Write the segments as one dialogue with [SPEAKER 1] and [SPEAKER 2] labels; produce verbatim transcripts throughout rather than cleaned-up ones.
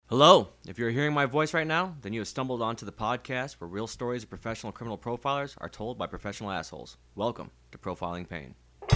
[SPEAKER 1] Hello. If you're hearing my voice right now, then you have stumbled onto the podcast where real stories of professional criminal profilers are told by professional assholes. Welcome to Profiling Pain.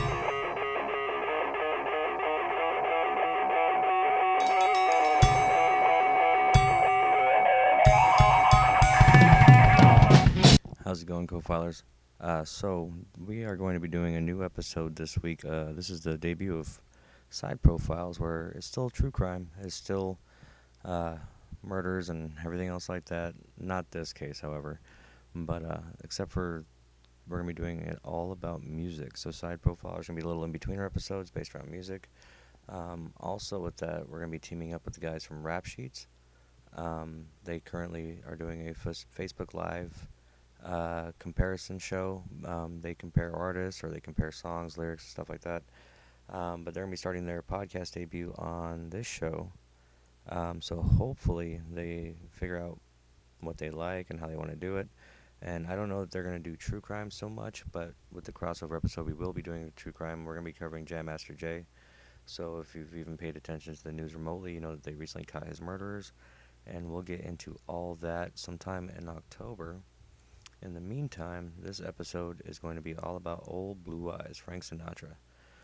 [SPEAKER 1] How's it going, co-filers? Uh, so, we are going to be doing a new episode this week. Uh, this is the debut of Side Profiles, where it's still true crime. It's still uh, murders and everything else like that. Not this case, however. But uh, except for we're going to be doing it all about music. So Side Profiles are going to be a little in between our episodes based around music. Um, also with that, we're going to be teaming up with the guys from Rap Sheets. Um, they currently are doing a f- Facebook Live uh, comparison show. Um, they compare artists or they compare songs, lyrics, stuff like that. Um, but they're going to be starting their podcast debut on this show. Um, so hopefully they figure out what they like and how they want to do it. And I don't know that they're going to do true crime so much, but with the crossover episode, we will be doing true crime. We're going to be covering Jam Master Jay. So if you've even paid attention to the news remotely, you know that they recently caught his murderers. And we'll get into all that sometime in October. In the meantime, this episode is going to be all about Old Blue Eyes, Frank Sinatra.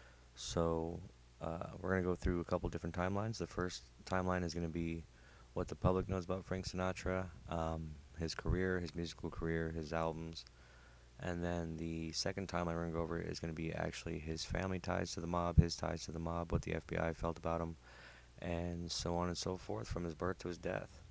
[SPEAKER 1] So uh, we're going to go through a couple different timelines. The first timeline is going to be what the public knows about Frank Sinatra, um, his career, his musical career, his albums. And then the second timeline we're going to go over is going to be actually his family ties to the mob, his ties to the mob, what the F B I felt about him, and so on and so forth from his birth to his death.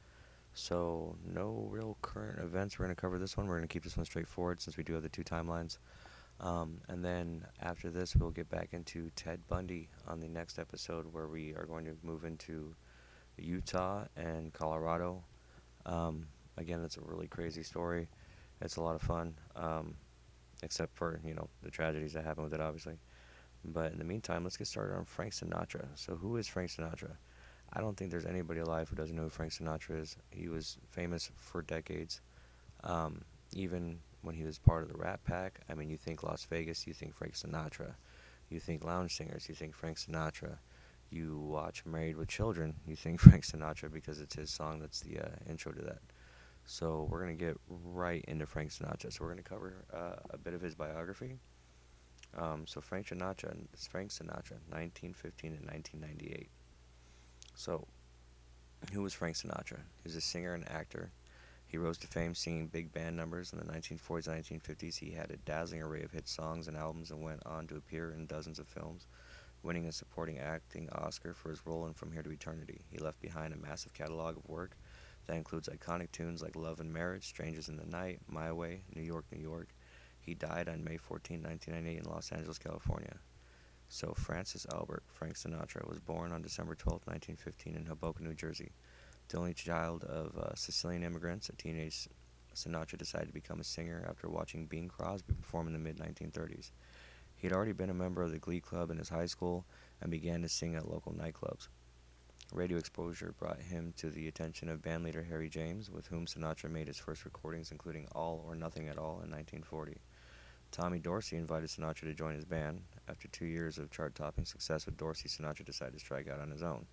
[SPEAKER 1] So no real current events. We're going to cover this one. We're going to keep this one straightforward since we do have the two timelines. Um, and then after this, we'll get back into Ted Bundy on the next episode, where we are going to move into Utah and Colorado. Um, again, it's a really crazy story. It's a lot of fun, um, except for, you know, the tragedies that happen with it, obviously. But in the meantime, let's get started on Frank Sinatra. So who is Frank Sinatra? I don't think there's anybody alive who doesn't know who Frank Sinatra is. He was famous for decades. Um, even when he was part of the Rat Pack, I mean, you think Las Vegas, you think Frank Sinatra. You think lounge singers, you think Frank Sinatra. You watch Married with Children, you think Frank Sinatra because it's his song that's the uh, intro to that. So we're going to get right into Frank Sinatra. So we're going to cover uh, a bit of his biography. Um, so Frank Sinatra, Frank Sinatra, nineteen fifteen and nineteen ninety-eight. So, who was Frank Sinatra? He was a singer and actor. He rose to fame singing big band numbers in the nineteen forties and nineteen fifties. He had a dazzling array of hit songs and albums and went on to appear in dozens of films, winning a supporting acting Oscar for his role in From Here to Eternity. He left behind a massive catalog of work that includes iconic tunes like Love and Marriage, Strangers in the Night, My Way, New York, New York. He died on May fourteenth, nineteen ninety-eight in Los Angeles, California. So Francis Albert Frank Sinatra was born on December twelfth, nineteen fifteen in Hoboken, New Jersey. The only child of uh, Sicilian immigrants, at teenage Sinatra decided to become a singer after watching Bing Crosby perform in the mid nineteen thirties. He had already been a member of the Glee Club in his high school and began to sing at local nightclubs. Radio exposure brought him to the attention of bandleader Harry James, with whom Sinatra made his first recordings, including All or Nothing at All in nineteen forty. Tommy Dorsey invited Sinatra to join his band. After two years of chart-topping success with Dorsey, Sinatra decided to strike out on his own.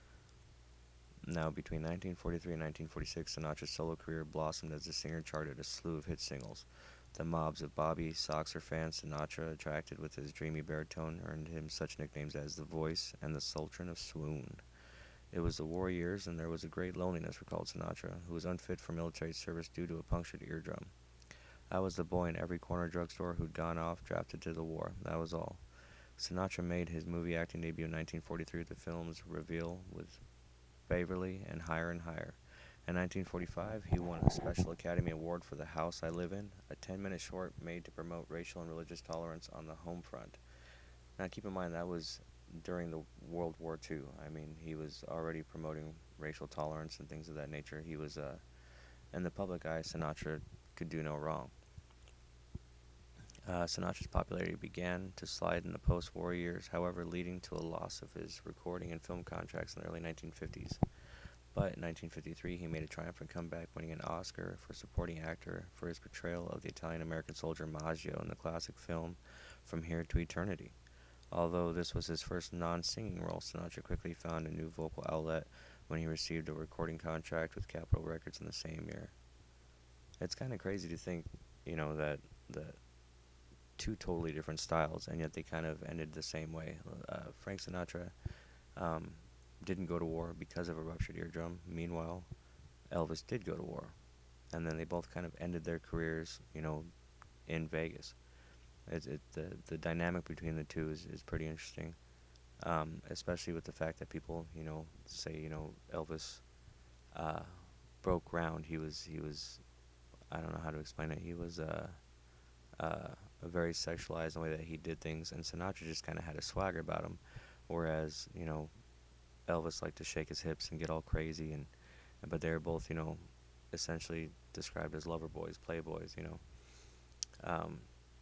[SPEAKER 1] Now, between nineteen forty-three and nineteen forty-six, Sinatra's solo career blossomed as the singer charted a slew of hit singles. The mobs of Bobby Soxer fans Sinatra attracted with his dreamy baritone earned him such nicknames as The Voice and the Sultan of Swoon. It was the war years, and there was a great loneliness, recalled Sinatra, who was unfit for military service due to a punctured eardrum. I was the boy in every corner drugstore who'd gone off drafted to the war. That was all. Sinatra made his movie acting debut in nineteen forty-three with the films Reveal with Beverly and Higher and Higher. In nineteen forty-five, he won a Special Academy Award for The House I Live In, a ten-minute short made to promote racial and religious tolerance on the home front. Now, keep in mind, that was during the World War Two. I mean, he was already promoting racial tolerance and things of that nature. He was, uh, in the public eye, Sinatra could do no wrong. Uh, Sinatra's popularity began to slide in the post-war years, however, leading to a loss of his recording and film contracts in the early nineteen fifties. But in nineteen fifty-three, he made a triumphant comeback, winning an Oscar for supporting actor for his portrayal of the Italian-American soldier Maggio in the classic film From Here to Eternity. Although this was his first non-singing role, Sinatra quickly found a new vocal outlet when he received a recording contract with Capitol Records in the same year. It's kind of crazy to think, you know, that the two totally different styles, and yet they kind of ended the same way. Uh, Frank Sinatra um, didn't go to war because of a ruptured eardrum. Meanwhile, Elvis did go to war, and then they both kind of ended their careers, you know, in Vegas. It's it the the dynamic between the two is, is pretty interesting, um, especially with the fact that people, you know, say, you know, Elvis uh, broke ground. He was he was I don't know how to explain it. He was uh, uh, very sexualized in the way that he did things, and Sinatra just kind of had a swagger about him, whereas, you know, Elvis liked to shake his hips and get all crazy, and but they were both, you know, essentially described as lover boys, playboys, you know. Um,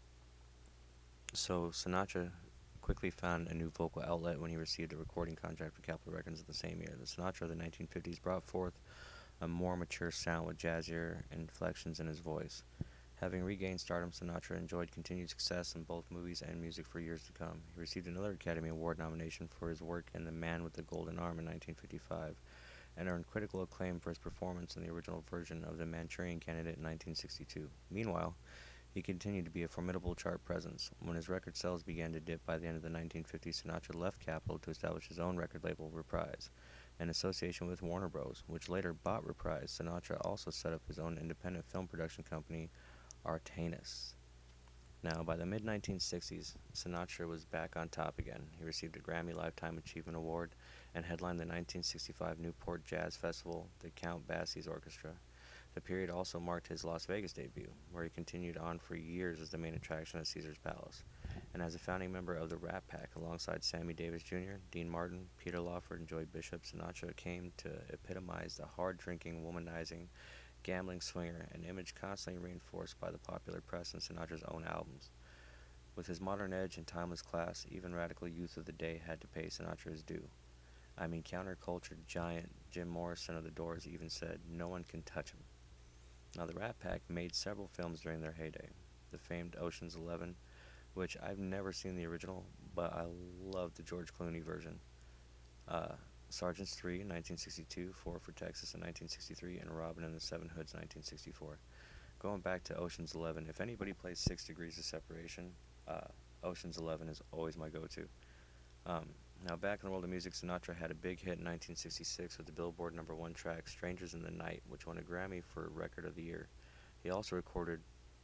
[SPEAKER 1] so Sinatra quickly found a new vocal outlet when he received a recording contract with Capitol Records the same year. The Sinatra of the nineteen fifties brought forth a more mature sound with jazzier inflections in his voice. Having regained stardom, Sinatra enjoyed continued success in both movies and music for years to come. He received another Academy Award nomination for his work in The Man with the Golden Arm in nineteen fifty-five, and earned critical acclaim for his performance in the original version of The Manchurian Candidate in nineteen sixty-two. Meanwhile, he continued to be a formidable chart presence. When his record sales began to dip by the end of the nineteen fifties, Sinatra left Capitol to establish his own record label, Reprise, in association with Warner Bros., which later bought Reprise. Sinatra also set up his own independent film production company, Artanis. Now, by the mid nineteen sixties, Sinatra was back on top again. He received a Grammy Lifetime Achievement Award and headlined the nineteen sixty-five Newport Jazz Festival, the Count Basie's Orchestra. The period also marked his Las Vegas debut, where he continued on for years as the main attraction at Caesar's Palace. And as a founding member of the Rat Pack, alongside Sammy Davis Junior, Dean Martin, Peter Lawford, and Joey Bishop, Sinatra came to epitomize the hard-drinking, womanizing, gambling swinger, an image constantly reinforced by the popular press and Sinatra's own albums. With his modern edge and timeless class, even radical youth of the day had to pay Sinatra his due. I mean, counterculture giant Jim Morrison of the Doors even said, "No one can touch him." Now, the Rat Pack made several films during their heyday. The famed Ocean's Eleven, which I've never seen the original, but I love the George Clooney version. Uh, Sergeant's three in nineteen sixty-two, Four for Texas in nineteen sixty-three, and Robin and the Seven Hoods nineteen sixty-four. Going back to Ocean's Eleven, if anybody plays Six Degrees of Separation, uh, Ocean's Eleven is always my go-to. Um, now, back in the world of music, Sinatra had a big hit in nineteen sixty-six with the Billboard number one track, Strangers in the Night, which won a Grammy for Record of the Year. He also recorded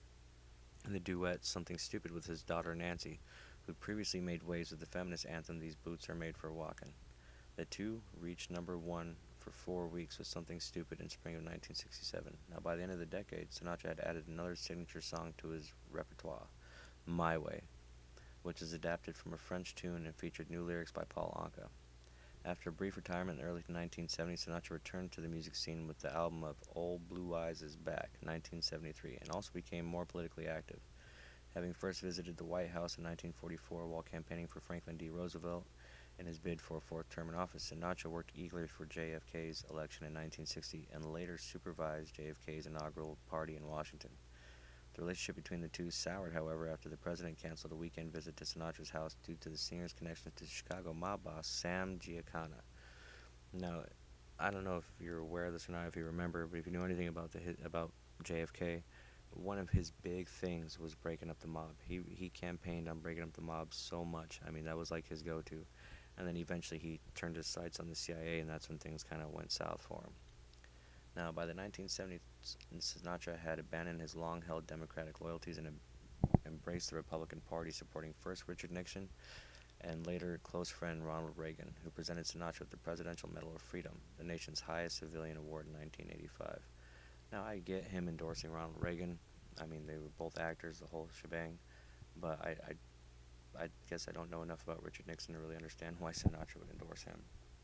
[SPEAKER 1] the duet Something Stupid with his daughter Nancy, who previously made waves with the feminist anthem These Boots Are Made for Walkin'. The two reached number one for four weeks with Something Stupid in spring of nineteen sixty-seven. Now, by the end of the decade, Sinatra had added another signature song to his repertoire, My Way, which is adapted from a French tune and featured new lyrics by Paul Anka. After a brief retirement in the early nineteen seventies, Sinatra returned to the music scene with the album of Old Blue Eyes Is Back, nineteen seventy-three, and also became more politically active, having first visited the White House in nineteen forty-four while campaigning for Franklin D. Roosevelt in his bid for a fourth term in office. Sinatra worked eagerly for J F K's election in nineteen sixty and later supervised J F K's inaugural party in Washington. The relationship between the two soured, however, after the president canceled a weekend visit to Sinatra's house due to the singer's connection to Chicago mob boss Sam Giancana. Now, I don't know if you're aware of this or not, if you remember, but if you know anything about the about J F K, one of his big things was breaking up the mob. He he campaigned on breaking up the mob so much. I mean, that was like his go-to. And then eventually he turned his sights on the C I A, and that's when things kind of went south for him. Now, by the nineteen seventies, Sinatra had abandoned his long-held Democratic loyalties and em- embraced the Republican Party, supporting first Richard Nixon and later close friend Ronald Reagan, who presented Sinatra with the Presidential Medal of Freedom, the nation's highest civilian award in nineteen eighty-five. Now, I get him endorsing Ronald Reagan. I mean, they were both actors, the whole shebang, but I, I I guess I don't know enough about Richard Nixon to really understand why Sinatra would endorse him.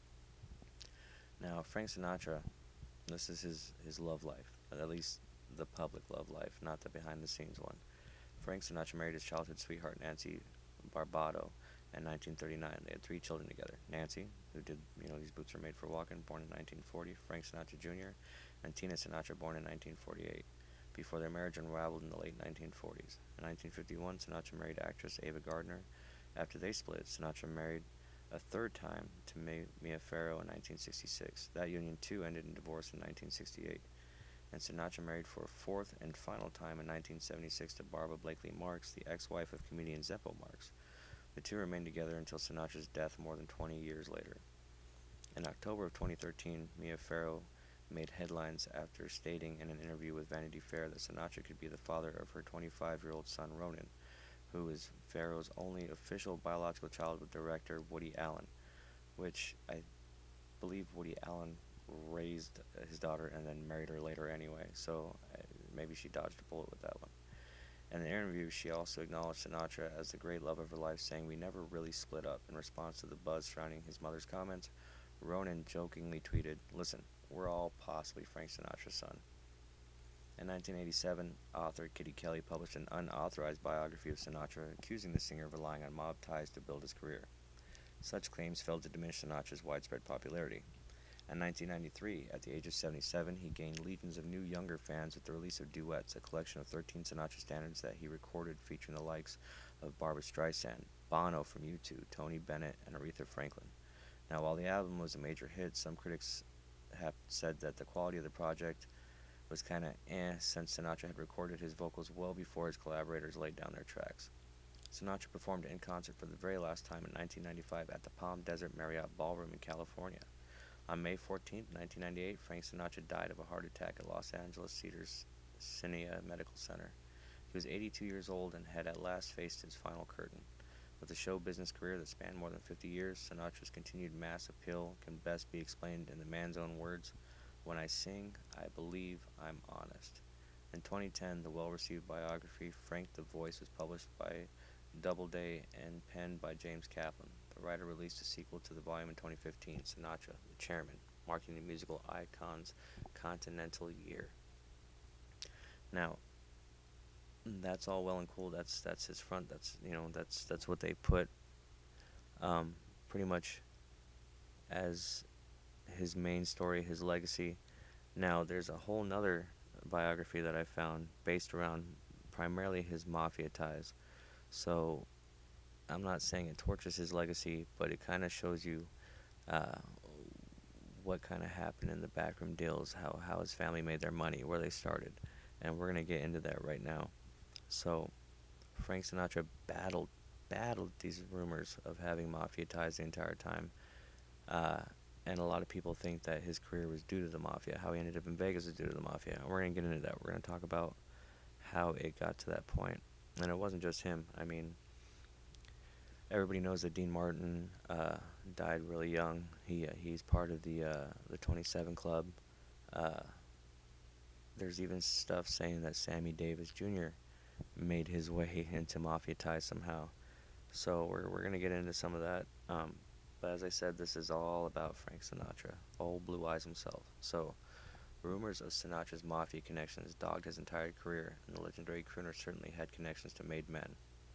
[SPEAKER 1] Now, Frank Sinatra, this is his, his love life, at least the public love life, not the behind-the-scenes one. Frank Sinatra married his childhood sweetheart, Nancy Barbado, in nineteen thirty-nine. They had three children together. Nancy, who did, you know, These Boots Are Made for Walking, born in nineteen forty, Frank Sinatra Junior, and Tina Sinatra, born in nineteen forty-eight, before their marriage unraveled in the late nineteen forties. In nineteen fifty-one, Sinatra married actress Ava Gardner. After they split, Sinatra married a third time to Mia Farrow in nineteen sixty-six. That union too ended in divorce in nineteen sixty-eight. And Sinatra married for a fourth and final time in nineteen seventy-six to Barbara Blakely Marx, the ex-wife of comedian Zeppo Marx. The two remained together until Sinatra's death more than twenty years later. In October of twenty thirteen, Mia Farrow made headlines after stating in an interview with Vanity Fair that Sinatra could be the father of her twenty-five-year-old son Ronan, who is Farrow's only official biological child with director Woody Allen, which I believe Woody Allen raised his daughter and then married her later anyway, so uh, maybe she dodged a bullet with that one. In the interview, she also acknowledged Sinatra as the great love of her life, saying, "We never really split up." In response to the buzz surrounding his mother's comments, Ronan jokingly tweeted, "Listen, we're all possibly Frank Sinatra's son." In nineteen eighty-seven, author Kitty Kelly published an unauthorized biography of Sinatra, accusing the singer of relying on mob ties to build his career. Such claims failed to diminish Sinatra's widespread popularity. In nineteen ninety-three, at the age of seventy-seven, he gained legions of new younger fans with the release of Duets, a collection of thirteen Sinatra standards that he recorded featuring the likes of Barbra Streisand, Bono from U two, Tony Bennett, and Aretha Franklin. Now, while the album was a major hit, some critics have said that the quality of the project was kind of eh, since Sinatra had recorded his vocals well before his collaborators laid down their tracks. Sinatra performed in concert for the very last time in nineteen ninety-five at the Palm Desert Marriott Ballroom in California. On May fourteenth, nineteen ninety-eight, Frank Sinatra died of a heart attack at Los Angeles Cedars Sinai Medical Center. He was eighty-two years old and had at last faced his final curtain. With a show business career that spanned more than fifty years, Sinatra's continued mass appeal can best be explained in the man's own words, "When I sing, I believe I'm honest." In twenty ten, the well-received biography Frank the Voice was published by Doubleday and penned by James Kaplan. The writer released a sequel to the volume in twenty fifteen, Sinatra, the Chairman, marking the musical icon's continental year. Now, that's all well and cool. That's that's his front. That's you know that's that's what they put, um, pretty much, as his main story, his legacy. Now, there's a whole nother biography that I found based around primarily his mafia ties. So I'm not saying it tortures his legacy, but it kind of shows you uh, what kind of happened in the backroom deals, how, how his family made their money, where they started. And we're going to get into that right now. So Frank Sinatra battled, battled these rumors of having mafia ties the entire time. Uh, and a lot of people think that his career was due to the mafia. How he ended up in Vegas is due to the mafia. And we're going to get into that. We're going to talk about how it got to that point. And it wasn't just him. I mean, everybody knows that Dean Martin uh, died really young. He uh, he's part of the uh, the twenty-seven Club. Uh, there's even stuff saying that Sammy Davis Junior made his way into mafia ties somehow. So we're we're gonna get into some of that. Um, but as I said, this is all about Frank Sinatra, old Blue Eyes himself. So rumors of Sinatra's mafia connections dogged his entire career, and the legendary crooner certainly had connections to made men.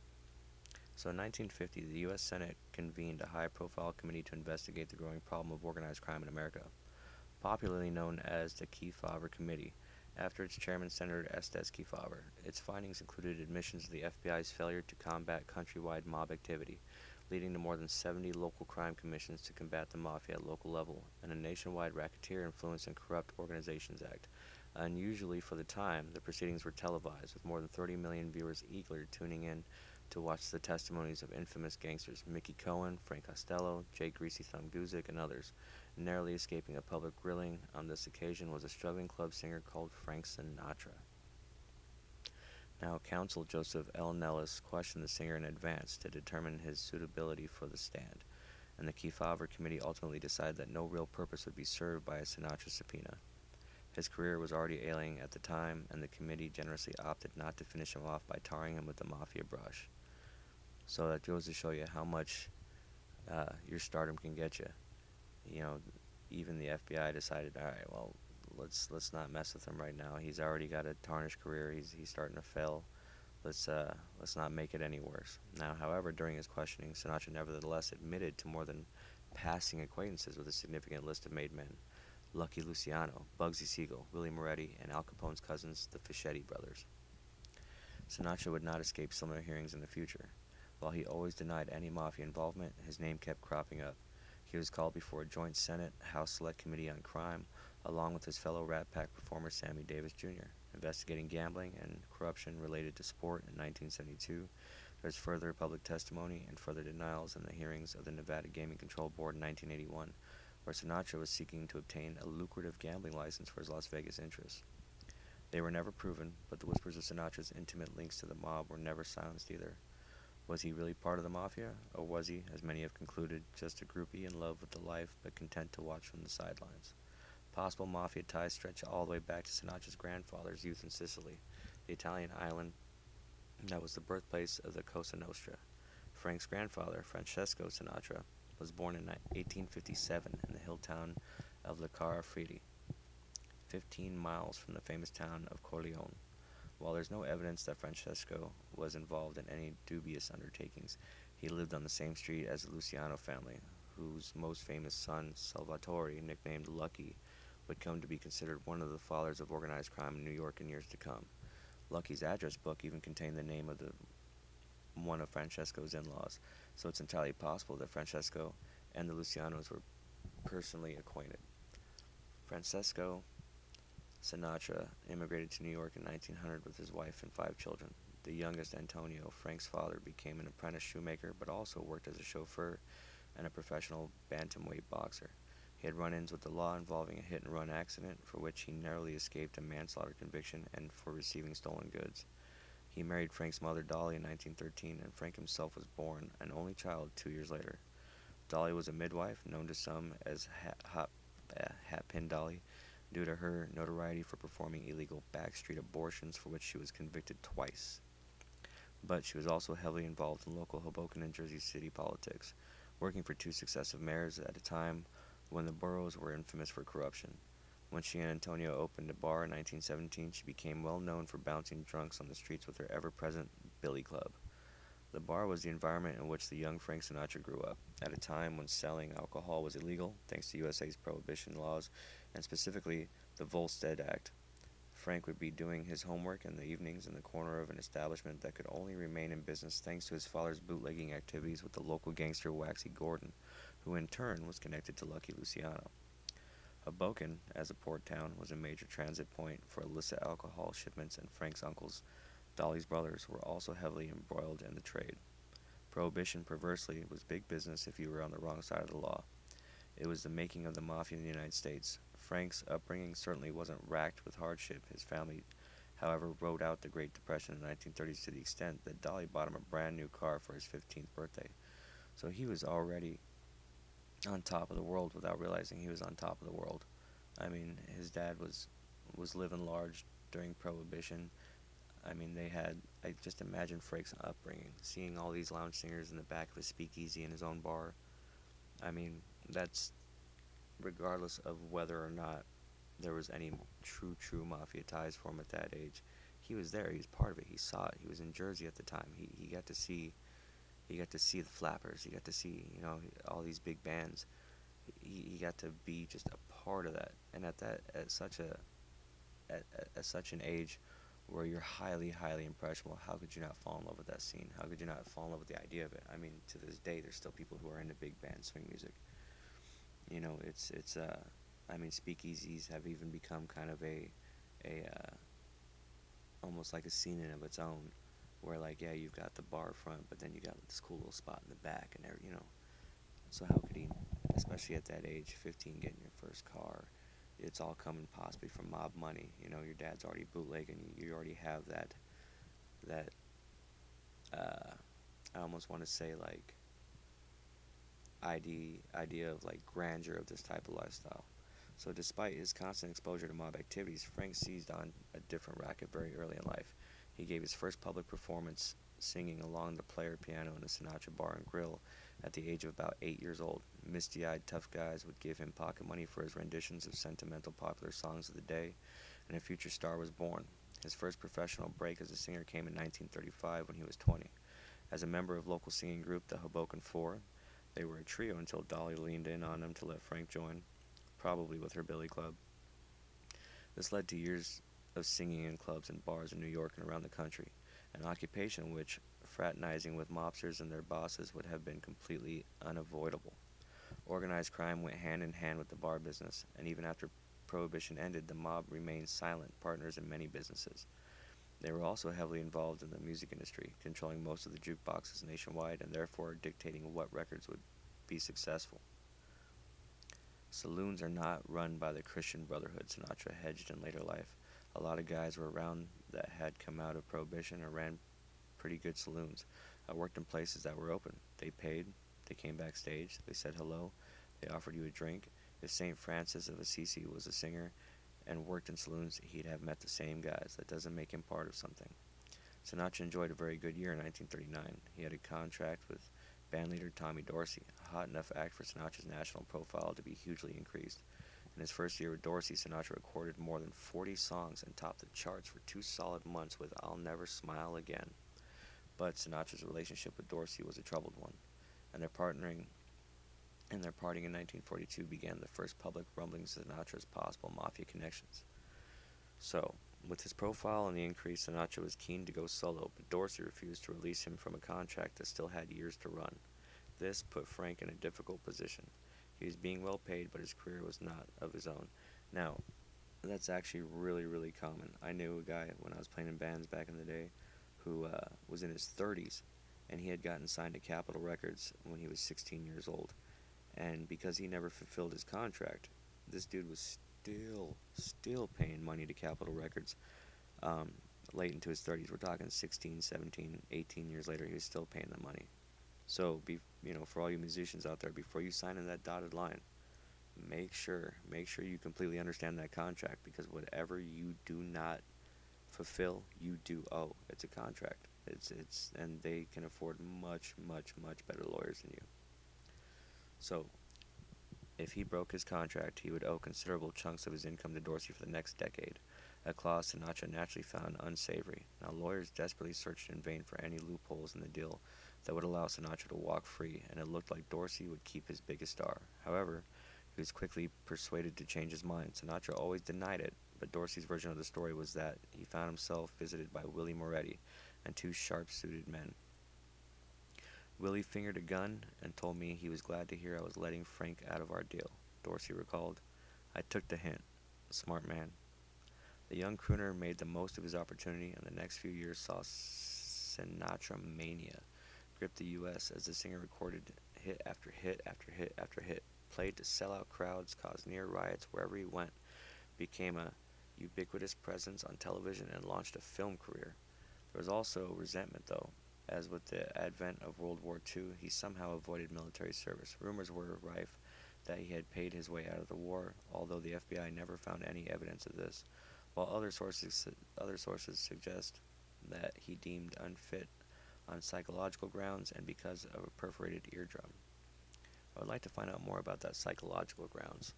[SPEAKER 1] So in nineteen fifty, the U S Senate convened a high-profile committee to investigate the growing problem of organized crime in America, popularly known as the Kefauver Committee, after its chairman, Senator Estes Kefauver. Its findings included admissions of the F B I's failure to combat countrywide mob activity, leading to more than seventy local crime commissions to combat the mafia at local level, and a nationwide Racketeer Influence and Corrupt Organizations Act. Unusually for the time, the proceedings were televised, with more than thirty million viewers eagerly tuning in to watch the testimonies of infamous gangsters Mickey Cohen, Frank Costello, Jay Greasy Thumb Guzik, and others. Narrowly escaping a public grilling on this occasion was a struggling club singer called Frank Sinatra. Now, counsel Joseph L. Nellis questioned the singer in advance to determine his suitability for the stand, and the Kefauver Committee ultimately decided that no real purpose would be served by a Sinatra subpoena. His career was already ailing at the time, and the committee generously opted not to finish him off by tarring him with the mafia brush. So that goes to show you how much uh, your stardom can get you. You know, even the F B I decided, all right, well, let's let's not mess with him right now. He's already got a tarnished career. He's he's starting to fail. Let's uh let's not make it any worse. Now, however, during his questioning, Sinatra nevertheless admitted to more than passing acquaintances with a significant list of made men: Lucky Luciano, Bugsy Siegel, Willie Moretti, and Al Capone's cousins, the Fischetti brothers. Sinatra would not escape similar hearings in the future. While he always denied any mafia involvement, his name kept cropping up. He was called before a joint Senate House Select Committee on Crime, along with his fellow Rat Pack performer Sammy Davis Junior, investigating gambling and corruption related to sport in nineteen seventy-two. There's further public testimony and further denials in the hearings of the Nevada Gaming Control Board in nineteen eighty-one, where Sinatra was seeking to obtain a lucrative gambling license for his Las Vegas interests. They were never proven, but the whispers of Sinatra's intimate links to the mob were never silenced either. Was he really part of the mafia, or was he, as many have concluded, just a groupie in love with the life but content to watch from the sidelines? Possible mafia ties stretch all the way back to Sinatra's grandfather's youth in Sicily, the Italian island that was the birthplace of the Cosa Nostra. Frank's grandfather, Francesco Sinatra, was born in eighteen fifty-seven in the hill town of Leccara Fredi, fifteen miles from the famous town of Corleone. While there's no evidence that Francesco was involved in any dubious undertakings, he lived on the same street as the Luciano family, whose most famous son, Salvatore, nicknamed Lucky, would come to be considered one of the fathers of organized crime in New York in years to come. Lucky's address book even contained the name of the one of Francesco's in-laws, so it's entirely possible that Francesco and the Lucianos were personally acquainted. Francesco Sinatra immigrated to New York in nineteen hundred with his wife and five children. The youngest, Antonio, Frank's father, became an apprentice shoemaker but also worked as a chauffeur and a professional bantamweight boxer. He had run-ins with the law involving a hit-and-run accident for which he narrowly escaped a manslaughter conviction and for receiving stolen goods. He married Frank's mother, Dolly, in nineteen thirteen, and Frank himself was born, an only child, two years later. Dolly was a midwife, known to some as Hat, Hot, uh, Hatpin Dolly, due to her notoriety for performing illegal backstreet abortions for which she was convicted twice. But she was also heavily involved in local Hoboken and Jersey City politics, working for two successive mayors at a time when the boroughs were infamous for corruption. When she and Antonio opened a bar in nineteen seventeen, she became well known for bouncing drunks on the streets with her ever-present Billy Club. The bar was the environment in which the young Frank Sinatra grew up, at a time when selling alcohol was illegal, thanks to U S A's prohibition laws, and specifically the Volstead Act. Frank would be doing his homework in the evenings in the corner of an establishment that could only remain in business thanks to his father's bootlegging activities with the local gangster Waxy Gordon, who in turn was connected to Lucky Luciano. Hoboken, as a port town, was a major transit point for illicit alcohol shipments, and Frank's uncles, Dolly's brothers, were also heavily embroiled in the trade. Prohibition, perversely, was big business if you were on the wrong side of the law. It was the making of the mafia in the United States. Frank's upbringing certainly wasn't racked with hardship. His family, however, rode out the Great Depression in the nineteen thirties to the extent that Dolly bought him a brand new car for his fifteenth birthday. So he was already on top of the world without realizing he was on top of the world. I mean, his dad was was living large during Prohibition. I mean, they had, I just imagine Frank's upbringing, seeing all these lounge singers in the back of a speakeasy in his own bar. I mean, that's regardless of whether or not there was any true, true mafia ties for him at that age. He was there. He was part of it. He saw it. He was in Jersey at the time. He he got to see, he got to see the Flappers. He got to see, you know, all these big bands. He he got to be just a part of that. And at that, at such a, at, at, at such an age, where you're highly, highly impressionable, how could you not fall in love with that scene? How could you not fall in love with the idea of it? I mean, to this day, there's still people who are into big band swing music. You know, it's it's uh, I mean, speakeasies have even become kind of a, a uh, almost like a scene in of its own, where like yeah, you've got the bar front, but then you got this cool little spot in the back, and every, you know. So how could he, especially at that age, fifteen, getting your first car? It's all coming possibly from mob money. You know, your dad's already bootlegging. You, you already have that that uh, I almost want to say like idea idea of like grandeur of this type of lifestyle. So despite his constant exposure to mob activities, Frank seized on a different racket very early in life. He gave his first public performance singing along the player piano in a Sinatra bar and grill at the age of about eight years old. Misty-eyed tough guys would give him pocket money for his renditions of sentimental popular songs of the day, and a future star was born. His first professional break as a singer came in nineteen thirty-five when he was twenty. As a member of local singing group the Hoboken Four, they were a trio until Dolly leaned in on him to let Frank join, probably with her Billy Club. This led to years of singing in clubs and bars in New York and around the country, an occupation which fraternizing with mobsters and their bosses would have been completely unavoidable. Organized crime went hand in hand with the bar business, and even after Prohibition ended, the mob remained silent partners in many businesses. They were also heavily involved in the music industry, controlling most of the jukeboxes nationwide and therefore dictating what records would be successful. Saloons are not run by the Christian Brotherhood, Sinatra hedged in later life. A lot of guys were around that had come out of Prohibition or ran pretty good saloons. I worked in places that were open. They paid, they came backstage, they said hello, they offered you a drink. If Saint Francis of Assisi was a singer and worked in saloons, he'd have met the same guys. That doesn't make him part of something. Sinatra enjoyed a very good year in nineteen thirty-nine. He had a contract with bandleader Tommy Dorsey, a hot enough act for Sinatra's national profile to be hugely increased. In his first year with Dorsey, Sinatra recorded more than forty songs and topped the charts for two solid months with I'll Never Smile Again. But Sinatra's relationship with Dorsey was a troubled one, and their partnering and their parting in nineteen forty-two began the first public rumblings of Sinatra's possible mafia connections. So, with his profile and the increase, Sinatra was keen to go solo, but Dorsey refused to release him from a contract that still had years to run. This put Frank in a difficult position. He was being well paid, but his career was not of his own. Now, that's actually really, really common. I knew a guy when I was playing in bands back in the day who uh, was in his thirties, and he had gotten signed to Capitol Records when he was sixteen years old. And because he never fulfilled his contract, this dude was still, still paying money to Capitol Records um, late into his thirties. We're talking sixteen, seventeen, eighteen years later, he was still paying them money. So, be, you know, for all you musicians out there, before you sign in that dotted line, make sure, make sure you completely understand that contract, because whatever you do not fulfill, you do owe. It's a contract. It's it's and they can afford much, much, much better lawyers than you. So, if he broke his contract, he would owe considerable chunks of his income to Dorsey for the next decade, a clause Sinatra naturally found unsavory. Now, lawyers desperately searched in vain for any loopholes in the deal that would allow Sinatra to walk free, and it looked like Dorsey would keep his biggest star. However, he was quickly persuaded to change his mind. Sinatra always denied it, but Dorsey's version of the story was that he found himself visited by Willie Moretti and two sharp-suited men. Willie fingered a gun and told me he was glad to hear I was letting Frank out of our deal. Dorsey recalled. I took the hint. Smart man. The young crooner made the most of his opportunity, and the next few years saw Sinatra mania grip the U S as the singer recorded hit after hit after hit after hit, played to sell-out crowds, caused near riots wherever he went, became a ubiquitous presence on television, and launched a film career. There was also resentment, though. As with the advent of World War Two, he somehow avoided military service. Rumors were rife that he had paid his way out of the war, although the F B I never found any evidence of this, while other sources other sources suggest that he deemed unfit on psychological grounds and because of a perforated eardrum. I would like to find out more about that psychological grounds.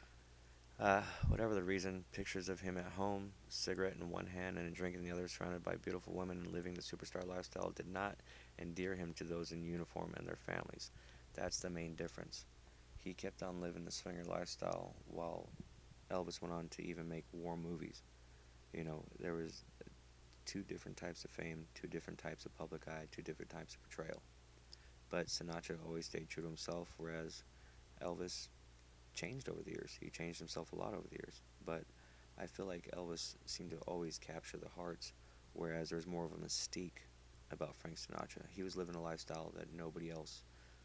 [SPEAKER 1] Uh, whatever the reason, pictures of him at home, a cigarette in one hand and a drink in the other, surrounded by beautiful women and living the superstar lifestyle, did not endear him to those in uniform and their families. That's the main difference. He kept on living the swinger lifestyle while Elvis went on to even make war movies. You know, there was two different types of fame, two different types of public eye, two different types of portrayal. But Sinatra always stayed true to himself, whereas Elvis changed over the years. He changed himself a lot over the years. But I feel like Elvis seemed to always capture the hearts, whereas there was more of a mystique about Frank Sinatra. He was living a lifestyle that nobody else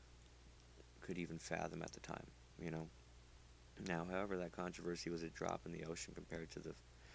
[SPEAKER 1] could even fathom at the time, you know. Now, however, that controversy was a drop in the ocean compared to the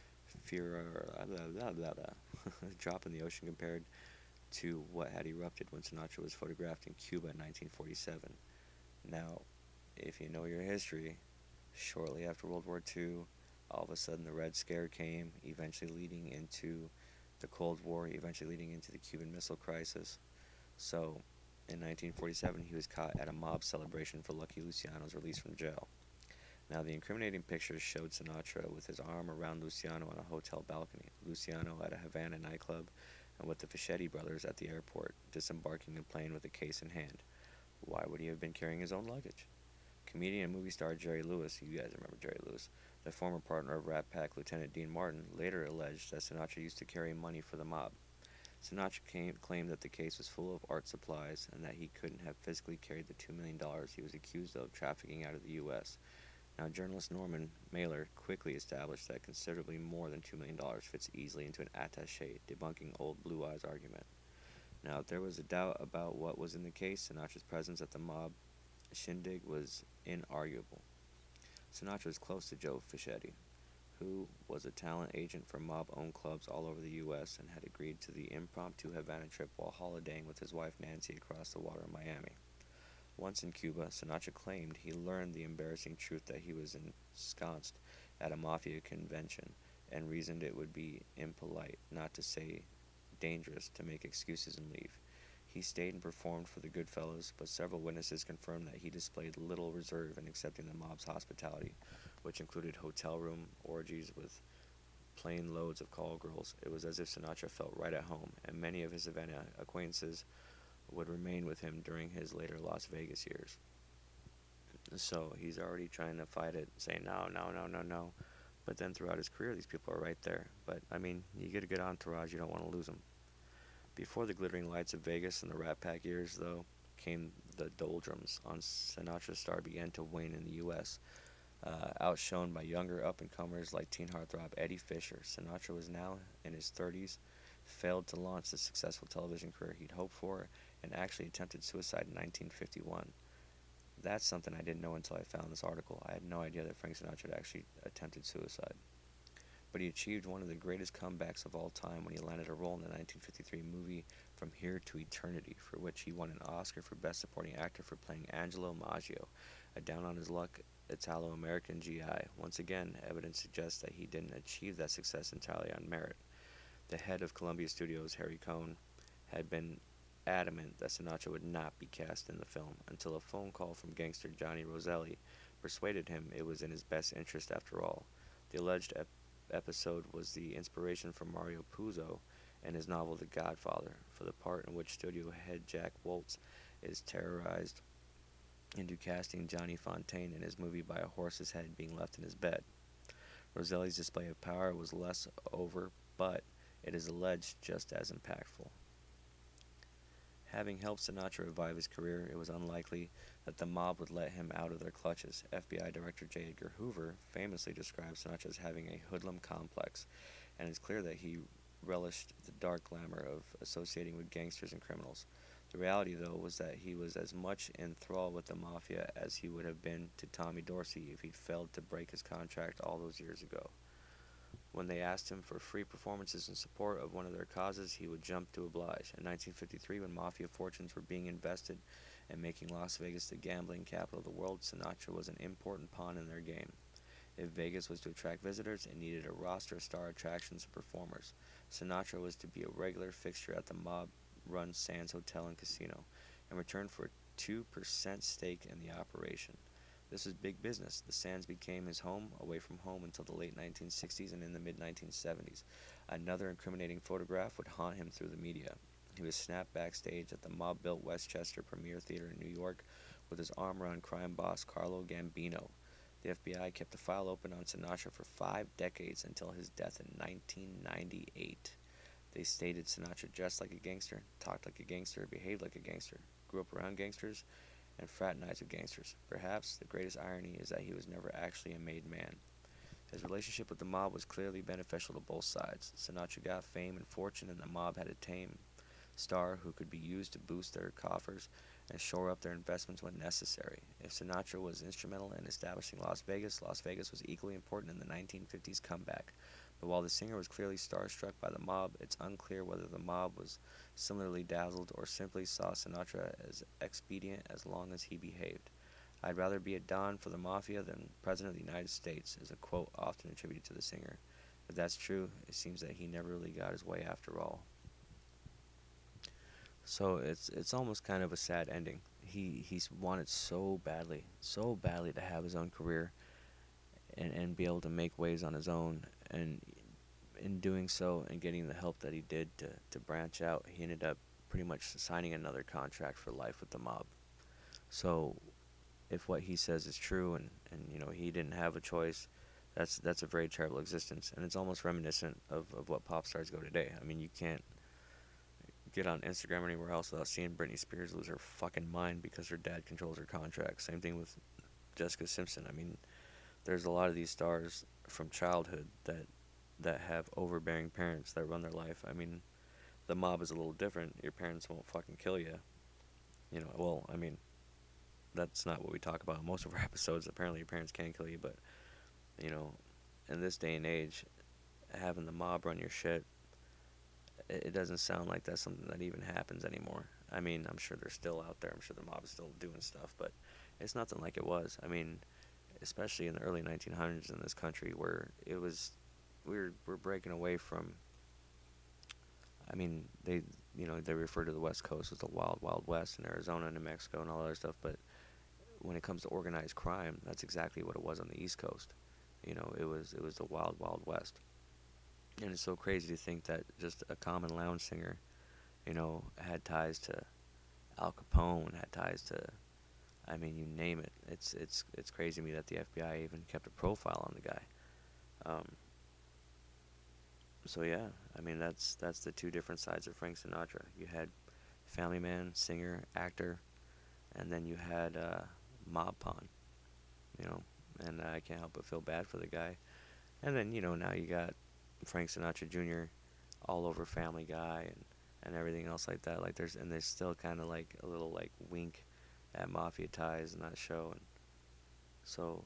[SPEAKER 1] fear, blah, blah, blah, blah, a drop in the ocean compared to what had erupted when Sinatra was photographed in Cuba in nineteen forty-seven. Now, if you know your history, shortly after World War Two, all of a sudden the Red Scare came, eventually leading into the Cold War, eventually leading into the Cuban Missile Crisis. So, in nineteen forty-seven, he was caught at a mob celebration for Lucky Luciano's release from jail. Now, the incriminating pictures showed Sinatra with his arm around Luciano on a hotel balcony, Luciano at a Havana nightclub, and with the Fischetti brothers at the airport, disembarking the plane with a case in hand. Why would he have been carrying his own luggage? Comedian and movie star Jerry Lewis, you guys remember Jerry Lewis, the former partner of Rat Pack Lieutenant Dean Martin, later alleged that Sinatra used to carry money for the mob. Sinatra came, claimed that the case was full of art supplies and that he couldn't have physically carried the two million dollars he was accused of trafficking out of the U S. Now, journalist Norman Mailer quickly established that considerably more than two million dollars fits easily into an attaché, debunking old Blue Eyes' argument. Now, if there was a doubt about what was in the case, Sinatra's presence at the mob shindig was inarguable. Sinatra was close to Joe Fischetti, who was a talent agent for mob-owned clubs all over the U S and had agreed to the impromptu Havana trip while holidaying with his wife Nancy across the water in Miami. Once in Cuba, Sinatra claimed he learned the embarrassing truth that he was ensconced at a mafia convention and reasoned it would be impolite, not to say dangerous, to make excuses and leave. He stayed and performed for the Goodfellas, but several witnesses confirmed that he displayed little reserve in accepting the mob's hospitality, which included hotel room orgies with plane loads of call girls. It was as if Sinatra felt right at home, and many of his Havana acquaintances would remain with him during his later Las Vegas years. So he's already trying to fight it, saying no, no, no, no, no. But then throughout his career, these people are right there. But I mean, you get a good entourage, you don't want to lose them. Before the glittering lights of Vegas and the Rat Pack years, though, came the doldrums on Sinatra's star began to wane in the U S Uh, outshone by younger up-and-comers like teen heartthrob Eddie Fisher, Sinatra was now in his thirties, failed to launch the successful television career he'd hoped for, and actually attempted suicide in nineteen fifty-one. That's something I didn't know until I found this article. I had no idea that Frank Sinatra had actually attempted suicide. But he achieved one of the greatest comebacks of all time when he landed a role in the nineteen fifty-three movie From Here to Eternity, for which he won an Oscar for Best Supporting Actor for playing Angelo Maggio, a down-on-his-luck Italo-American G I. Once again, evidence suggests that he didn't achieve that success entirely on merit. The head of Columbia Studios, Harry Cohn, had been adamant that Sinatra would not be cast in the film until a phone call from gangster Johnny Roselli persuaded him it was in his best interest after all. The alleged ep- episode was the inspiration for Mario Puzo and his novel The Godfather, for the part in which studio head Jack Woltz is terrorized into casting Johnny Fontaine in his movie by a horse's head being left in his bed. Roselli's display of power was less over, but it is alleged just as impactful. Having helped Sinatra revive his career, it was unlikely that the mob would let him out of their clutches. F B I Director J. Edgar Hoover famously described Sinatra as having a hoodlum complex, and it's clear that he relished the dark glamour of associating with gangsters and criminals. The reality, though, was that he was as much enthralled with the mafia as he would have been to Tommy Dorsey if he'd failed to break his contract all those years ago. When they asked him for free performances in support of one of their causes, he would jump to oblige. In nineteen fifty-three, when mafia fortunes were being invested and making Las Vegas the gambling capital of the world, Sinatra was an important pawn in their game. If Vegas was to attract visitors, it needed a roster of star attractions and performers. Sinatra was to be a regular fixture at the mob-run Sands Hotel and Casino, in return for a two percent stake in the operation. This was big business. The Sands became his home, away from home, until the late nineteen sixties and in the mid nineteen seventies. Another incriminating photograph would haunt him through the media. He was snapped backstage at the mob-built Westchester Premier Theater in New York with his arm around crime boss Carlo Gambino. The F B I kept a file open on Sinatra for five decades until his death in nineteen ninety-eight. They stated Sinatra dressed like a gangster, talked like a gangster, behaved like a gangster, grew up around gangsters, and fraternized with gangsters. Perhaps the greatest irony is that he was never actually a made man. His relationship with the mob was clearly beneficial to both sides. Sinatra got fame and fortune, and the mob had a tame star who could be used to boost their coffers and shore up their investments when necessary. If Sinatra was instrumental in establishing Las Vegas, Las Vegas was equally important in the nineteen fifties comeback. But while the singer was clearly starstruck by the mob, it's unclear whether the mob was similarly dazzled or simply saw Sinatra as expedient as long as he behaved. "I'd rather be a Don for the Mafia than President of the United States," is a quote often attributed to the singer. If that's true, it seems that he never really got his way after all. So it's it's almost kind of a sad ending. He he's wanted so badly, so badly to have his own career and, and be able to make waves on his own, and in doing so and getting the help that he did to, to branch out, he ended up pretty much signing another contract for life with the mob. So if what he says is true, and, and you know he didn't have a choice, that's that's a very terrible existence, and it's almost reminiscent of, of what pop stars go today. I mean, you can't get on Instagram or anywhere else without seeing Britney Spears lose her fucking mind because her dad controls her contract. Same thing with Jessica Simpson. I mean, there's a lot of these stars from childhood that that have overbearing parents that run their life. I mean, the mob is a little different. Your parents won't fucking kill you. You know, well, I mean, that's not what we talk about in most of our episodes. Apparently, your parents can kill you, but you know, in this day and age, having the mob run your shit, it, it doesn't sound like that's something that even happens anymore. I mean, I'm sure they're still out there. I'm sure the mob is still doing stuff, but it's nothing like it was. I mean, especially in the early nineteen hundreds in this country, where it was, we we're we're breaking away from. I mean, they you know they refer to the West Coast as the Wild Wild West in Arizona and New Mexico and all that other stuff, but when it comes to organized crime, that's exactly what it was on the East Coast. You know, it was it was the Wild Wild West, and it's so crazy to think that just a common lounge singer, you know, had ties to Al Capone, had ties to, I mean, you name it. It's it's it's crazy to me that the F B I even kept a profile on the guy. Um, so yeah, I mean that's that's the two different sides of Frank Sinatra. You had family man, singer, actor, and then you had uh, mob pawn. You know, and I can't help but feel bad for the guy. And then you know now you got Frank Sinatra Junior all over Family Guy and and everything else like that. Like there's and there's still kind of like a little like wink at mafia ties in that show, and so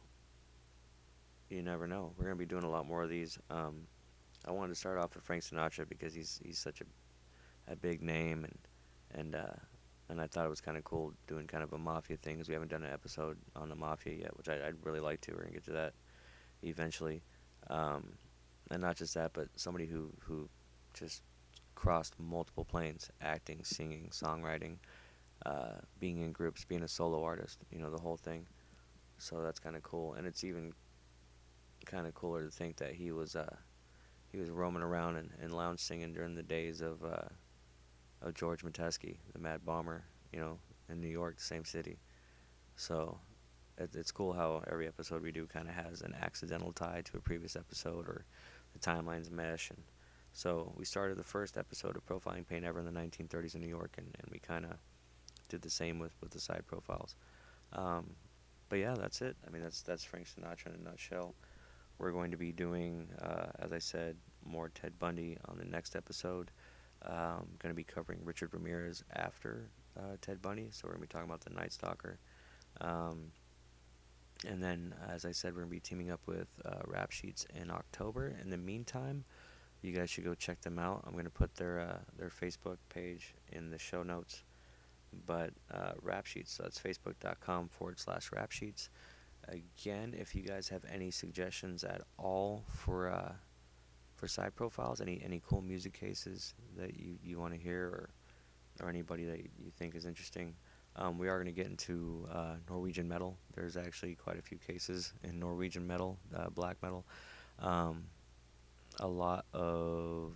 [SPEAKER 1] you never know. We're gonna be doing a lot more of these. Um, I wanted to start off with Frank Sinatra because he's he's such a, a big name, and and uh, and I thought it was kind of cool doing kind of a mafia thing because we haven't done an episode on the mafia yet, which I, I'd really like to. We're gonna get to that eventually, um, and not just that, but somebody who who just crossed multiple planes: acting, singing, songwriting, uh, being in groups, being a solo artist. You know, the whole thing. So that's kind of cool, and it's even kind of cooler to think that he was uh, he was roaming around and, and lounge singing during the days of uh, of George Metesky, the Mad Bomber. You know, in New York, the same city. So it, it's cool how every episode we do kind of has an accidental tie to a previous episode, or the timelines mesh. And so we started the first episode of Profiling Pain Ever in the nineteen thirties in New York, and, and we kind of did the same with, with the side profiles. Um, but yeah, that's it. I mean, that's that's Frank Sinatra in a nutshell. We're going to be doing, uh, as I said, more Ted Bundy on the next episode. Um, going to be covering Richard Ramirez after uh, Ted Bundy, so we're going to be talking about the Night Stalker. Um, and then, as I said, we're going to be teaming up with uh, Rap Sheets in October. In the meantime, you guys should go check them out. I'm going to put their uh, their Facebook page in the show notes. But uh, Rap Sheets, so that's facebook.com forward slash Rap Sheets. Again, if you guys have any suggestions at all for uh, for side profiles, any any cool music cases that you, you want to hear, or or anybody that you, you think is interesting, um, we are going to get into uh, Norwegian metal. There's actually quite a few cases in Norwegian metal, uh, black metal. Um, a lot of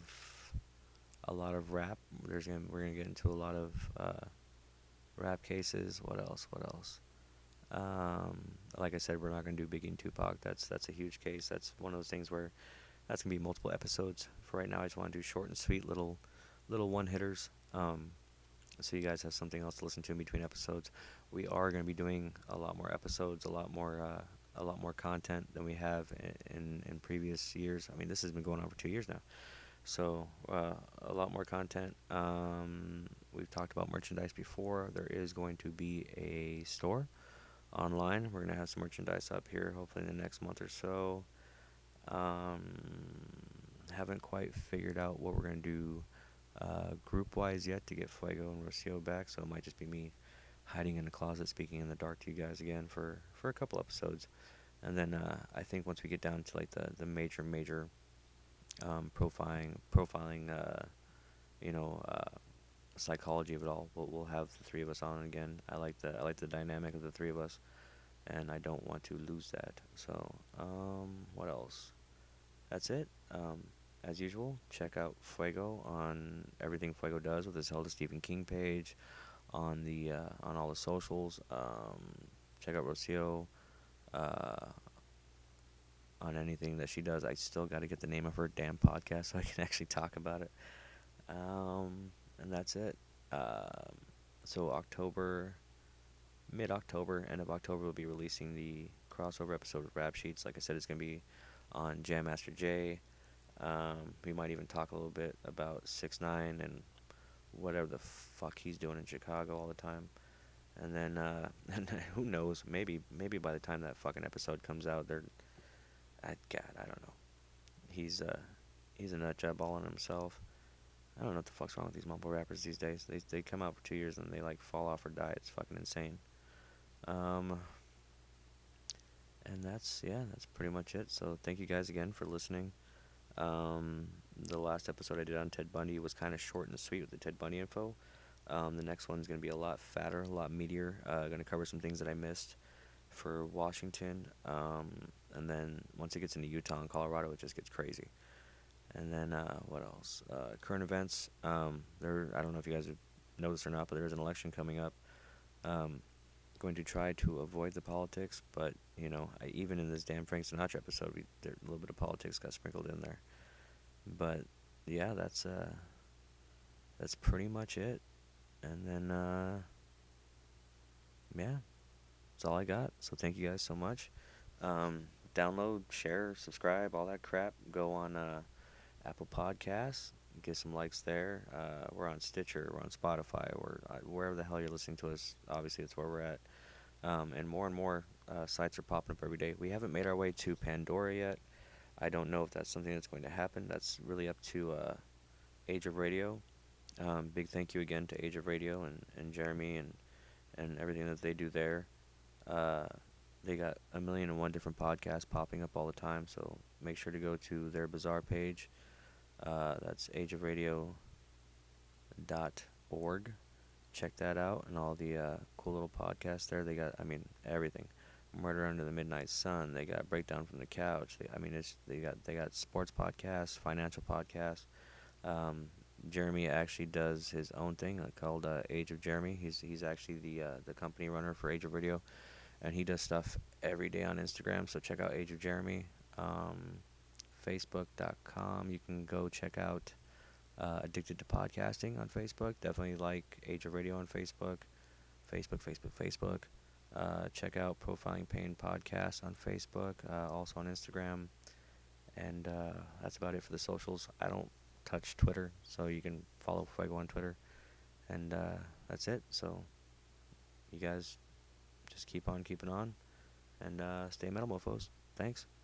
[SPEAKER 1] a lot of rap. There's gonna we're gonna get into a lot of uh, rap cases. What else? What else? Um, like I said, we're not gonna do Biggie and Tupac. That's that's a huge case. That's one of those things where that's gonna be multiple episodes. For right now, I just want to do short and sweet little little one hitters. Um, so you guys have something else to listen to in between episodes. We are gonna be doing a lot more episodes, a lot more uh, a lot more content than we have in, in in previous years. I mean, this has been going on for two years now. So uh, a lot more content. Um, we've talked about merchandise before. There is going to be a store online. We're gonna have some merchandise up here hopefully in the next month or so. Um, haven't quite figured out what we're gonna do uh, group wise yet to get Fuego and Rocio back, so it might just be me hiding in the closet speaking in the dark to you guys again for, for a couple episodes. And then uh, I think once we get down to like the, the major major um, profiling profiling uh, you know uh, psychology of it all, we'll, we'll have the three of us on again. I like the I like the dynamic of the three of us, and I don't want to lose that. So, um, what else? That's it. Um, as usual, check out Fuego on everything Fuego does with his Zelda Stephen King page, on the uh, on all the socials. Um, check out Rocio uh, on anything that she does. I still got to get the name of her damn podcast so I can actually talk about it. Um, and that's it. Um, so October, mid October, end of October, we'll be releasing the crossover episode of Rap Sheets. Like I said, it's gonna be on Jam Master Jay. Um, we might even talk a little bit about six nine and whatever the fuck he's doing in Chicago all the time. And then, uh, and who knows? Maybe, maybe by the time that fucking episode comes out, they're, I, God, I don't know. He's, uh, he's a nut job all on himself. I don't know what the fuck's wrong with these mumble rappers these days. They they come out for two years and they like fall off or die. It's fucking insane. Um, and that's yeah, that's pretty much it. So thank you guys again for listening. Um, the last episode I did on Ted Bundy was kind of short and sweet with the Ted Bundy info. Um, the next one's gonna be a lot fatter, a lot meatier. Uh, gonna cover some things that I missed for Washington. Um, and then once it gets into Utah and Colorado, it just gets crazy. And then uh, what else? Uh, current events. Um, there. I don't know if you guys have noticed or not, but there's an election coming up. Um, going to try to avoid the politics, but you know, I, even in this damn Frank Sinatra episode, we, there, a little bit of politics got sprinkled in there. But yeah, that's uh, that's pretty much it. And then uh, yeah, that's all I got. So thank you guys so much. Um, download, share, subscribe, all that crap. Go on uh, Apple Podcasts, get some likes there. Uh, we're on Stitcher, we're on Spotify, we're uh, wherever the hell you're listening to us. Obviously, it's where we're at. Um, and more and more uh, sites are popping up every day. We haven't made our way to Pandora yet. I don't know if that's something that's going to happen. That's really up to uh, Age of Radio. Um, big thank you again to Age of Radio and, and Jeremy and, and everything that they do there. Uh, they got a million and one different podcasts popping up all the time, so make sure to go to their Bazaar page. Uh, that's age of radio dot org. Check that out and all the uh, cool little podcasts there. They got, I mean, everything. Murder Under the Midnight Sun. They got Breakdown from the Couch. They, I mean, it's they got they got sports podcasts, financial podcasts. Um, Jeremy actually does his own thing uh, called uh, Age of Jeremy. He's he's actually the uh, the company runner for Age of Radio, and he does stuff every day on Instagram. So check out Age of Jeremy. Um, Facebook dot com. You can go check out uh, Addicted to Podcasting on Facebook. Definitely like Age of Radio on Facebook. Facebook, Facebook, Facebook. Uh, check out Profiling Pain Podcast on Facebook, uh, also on Instagram. And uh, that's about it for the socials. I don't touch Twitter, so you can follow Fuego on Twitter. And uh, that's it. So you guys just keep on keeping on and uh, stay metal, mofos. Thanks.